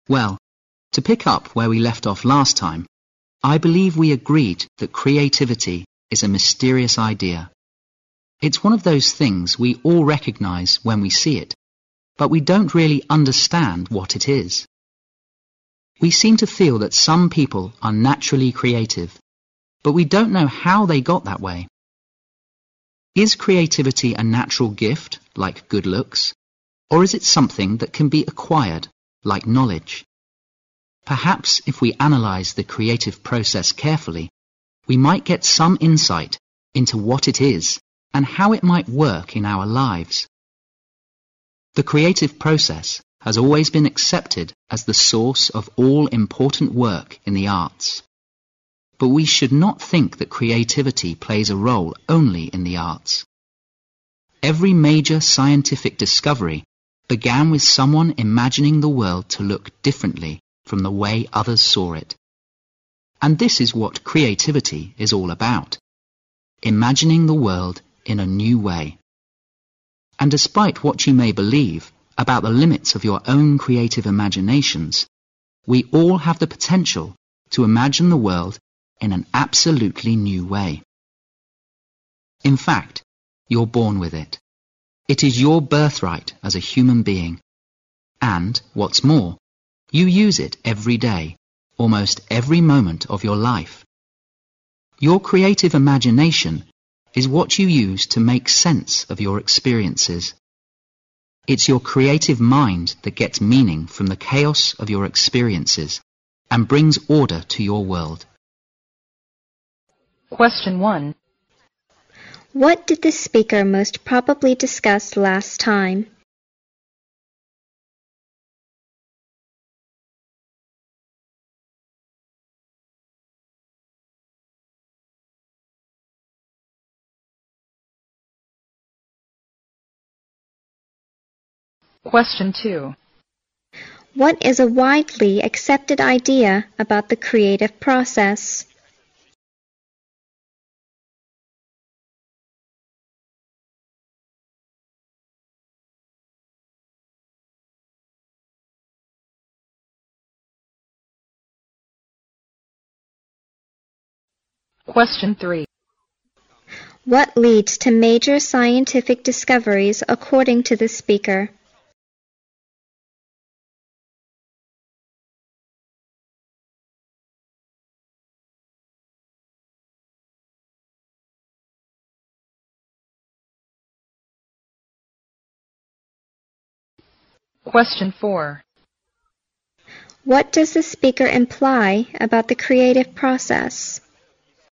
Well, to pick up where we left off last time, I believe we agreed that creativity is a mysterious idea. It's one of those things we all recognize when we see it, but we don't really understand what it is. We seem to feel that some people are naturally creative, but we don't know how they got that way. Is creativity a natural gift, like good looks, or is it something that can be acquired, like knowledge? Perhaps if we analyze the creative process carefully, we might get some insight into what it is and how it might work in our lives. The creative process has always been accepted as the source of all important work in the arts. But we should not think that creativity plays a role only in the arts. Every major scientific discovery began with someone imagining the world to look differently from the way others saw it. And this is what creativity is all about, imagining the world in a new way. And despite what you may believe about the limits of your own creative imaginations, we all have the potential to imagine the world in an absolutely new way. In fact, you're born with it. It is your birthright as a human being. And, what's more, you use it every day, almost every moment of your life. Your creative imagination is what you use to make sense of your experiences. It's your creative mind that gets meaning from the chaos of your experiences and brings order to your world. Question 1. What did the speaker most probably discuss last time? Question 2. What is a widely accepted idea about the creative process? Question 3. What leads to major scientific discoveries according to the speaker? Question 4. What does the speaker imply about the creative process?